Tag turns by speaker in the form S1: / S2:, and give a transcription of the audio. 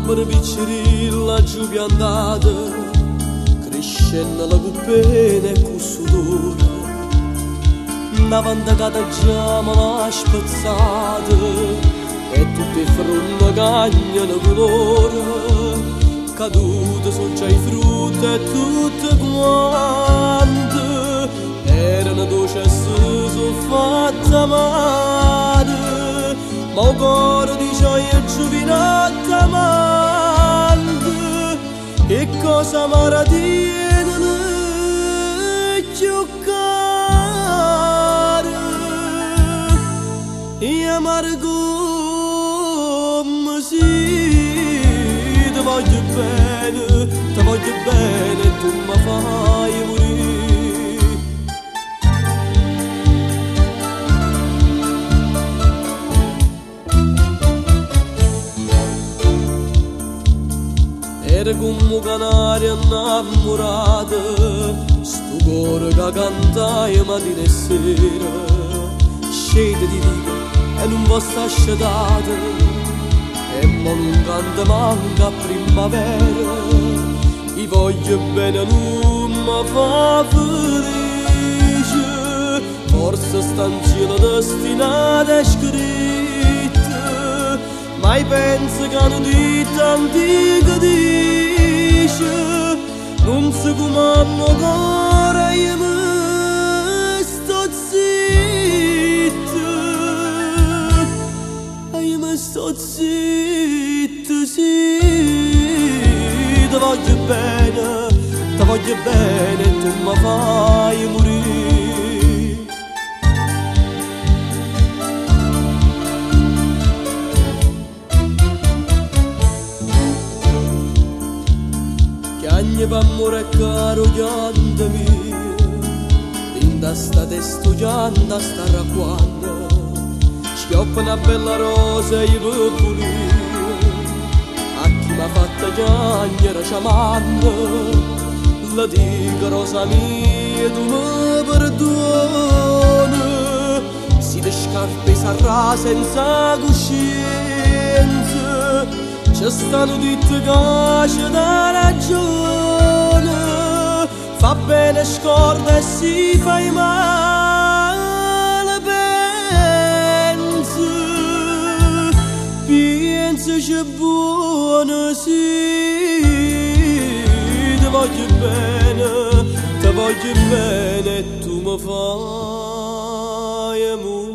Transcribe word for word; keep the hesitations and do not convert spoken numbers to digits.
S1: per piccirilla giù piantata, crescendo la cuppena e con sudore, davanti a cada giamma l'ha spazzata, e tutte fronte cagnano colore, cadute sono già i frutti e tutte quante, erano dolci e si sono fatte male, ma il cuore di gioia e giovinotto amante, e cosa amara tiene più cara, e amare come si, ti voglio bene, ti voglio bene, e tu mi fai morire. Era come un canario innamorato, sto cuore che cantai mattina e sera, scende di vita e non può stare asciugato, e mo non canta manca a primavera, i voglio bene non mi fa felice, forse sta in cielo destinata e scritta, ma io penso che hanno detto antica dice, non so come hanno cuore, io mi sto zitto, io mi sto zitto, sì, ti voglio bene, ti voglio bene, e tu mi fai morire. Chiagne d'amore caro chianta mia, in sta testo chianta sta racquando, schioppa una bella rosa e io pulire, a chi m'ha fatta chiagnere chiamando, la dico rosa mia tu mi perdona, si te scarpe sarà senza coscienza, ci stanno tutte cose da ragione, fa bene scorda e si fai male, pensa, pensa c'è buono, sì, ti voglio bene, ti voglio bene, e tu mi fai amore.